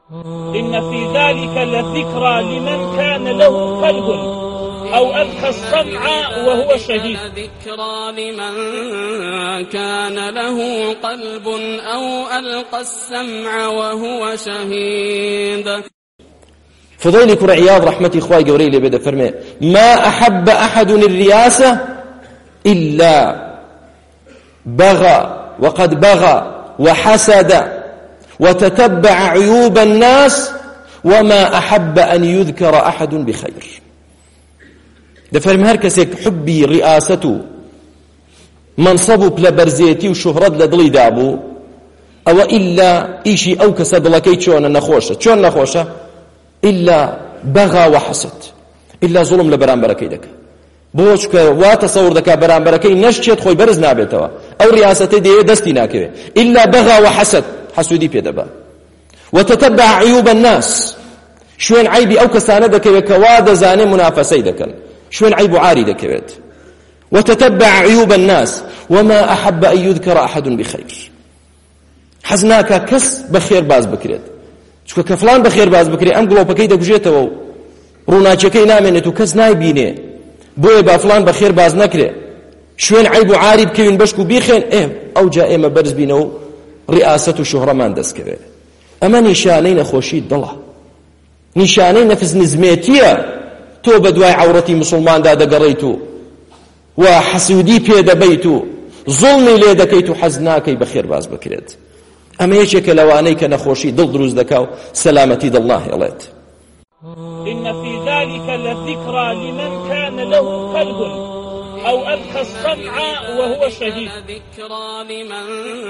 إن في ذلك لذكرى لمن كان له قلب أو ألقى السمع وهو شهيد. ذكرى لمن كان له قلب أو ألقى السمع وهو شهيد. فضيل كرة عياض رحمتي إخوائي قوري لي بدأ فرمي ما أحب أحد الرياسة إلا بغى وقد بغى وحسد وتتبع عيوب الناس وما أحب أن يذكر أحد بخير. دفرم هر كسيك حبي رئاسته منصبه بلا برزيتي وشهرت لدلي دابو أو إلا إيشي أو كسد لكي چون نخوشة إلا بغى وحسد إلا ظلم لبران بركي دك بوشك وتصور دكا بران بركي نشتت خوي برز نابتوا أو رئاسته دي دستي ناكوه إلا بغى وحسد حسودي بيدبا وتتبع عيوب الناس شوين عيبي أو كسانة دكوه كواد زاني منافسي دكن شوين عيب عاري دكوه وتتبع عيوب الناس وما أحب أن يذكر أحد بخير. حزناك كس بخير باز بكريد شو كفلان بخير باز بكري أم قلوا بكيدا بجيته وروناچكي نامنتو كس نايبينه بوي بافلان بخير باز نكري شوين عيب عاري بكوين بشكو بيخين أو جاء ما برز بينه رئاسة شهرة ما ندس كذا. أما نشانين خوشي الله نشانين نفس نزميتية تو بدواي عورتي مسلمان دادا قريتو وحسودي بيدا بيتو ظلمي ليدا كيتو حزناكي بخير باز بكريد. أما يشك لوانيك نخوشي ضد روز دكاو سلامتي الله يليت. إن في ذلك لذكرى لمن كان له قلب أو ألقى السمع وهو شهيد. ذكرى لمن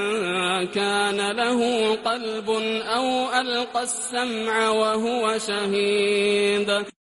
كان له قلب أو ألقى السمع وهو شهيد.